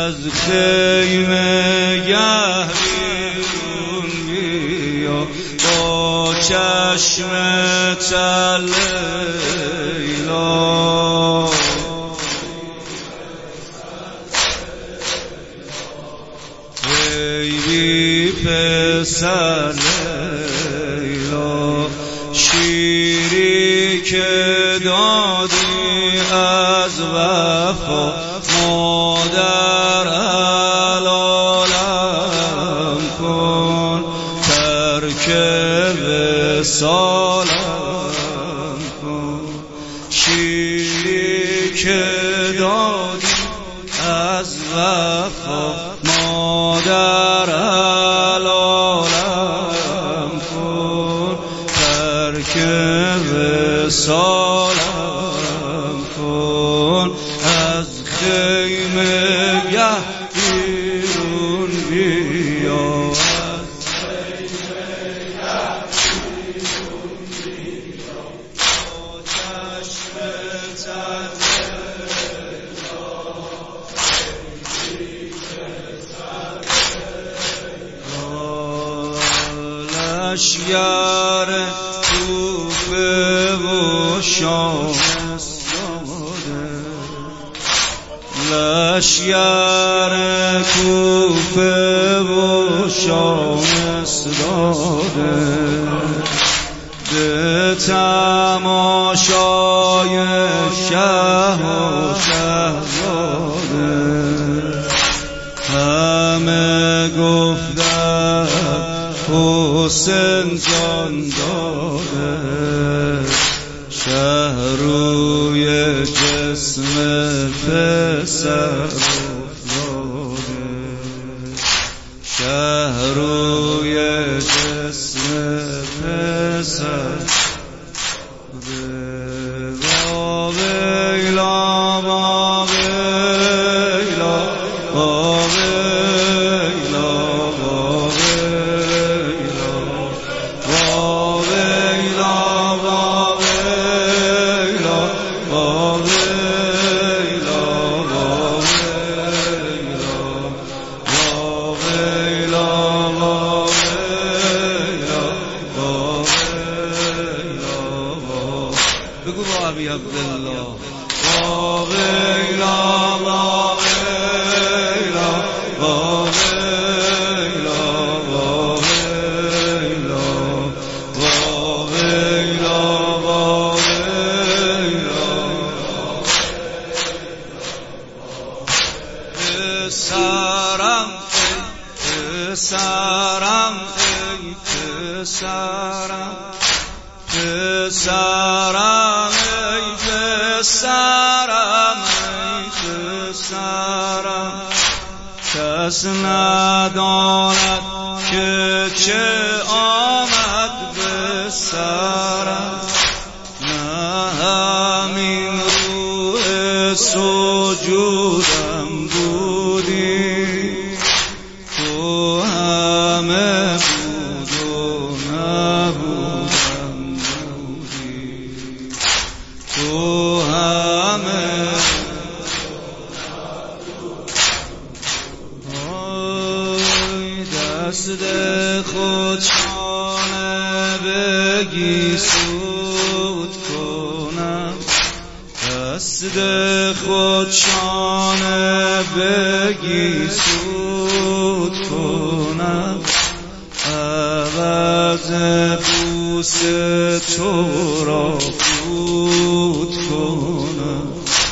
از خیمه گه بیرون بیا با چشم تر لیلا ای بی پسر لیلا شیری که دادی از وفا مادر العالم کن ترک وصالم کن شیری که دادی از وفا مادر العالم کن ترک وصالم کن از خیمه گه بیرون بیا لشگر کوفه و شام استاده لشگر کوفه و شام استاده به تماشای شه و شهزاده همه گفتن حسین جان داده شهروی جسم پسر افتاده شهروی جسم پسر با ویلا با ویلا با ویلا با ویلا با ویلا با ویلا با ویلا با ویلا با ویلا با ویلا با ویلا بگو با ابی عبدالله با ویلا با ویلا با ویلا با ویلا با ویلا با ویلا پسرم پسرم ای پسرم پسرم ای پسرم ای پسرم کس نداند که چه آمد به سرم نه همین روح سجودم بودی تو همه بود و نبودم بودی تو همه دست خود شانه بگی سود کنم دست خود شانه بگی سود کنم عوض بوس تو را بود کنم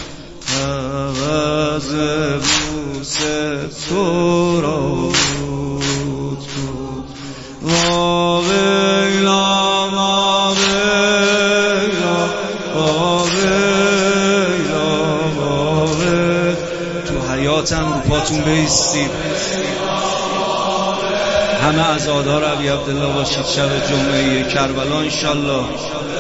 عوض بوس تو را بود کنم وا ویلا وا ویلا وا ویلا وا ویلا تو حیاتم رو پاتون بیستید همه عزادار ابی عبدالله باشید شب جمعه کربلا انشالله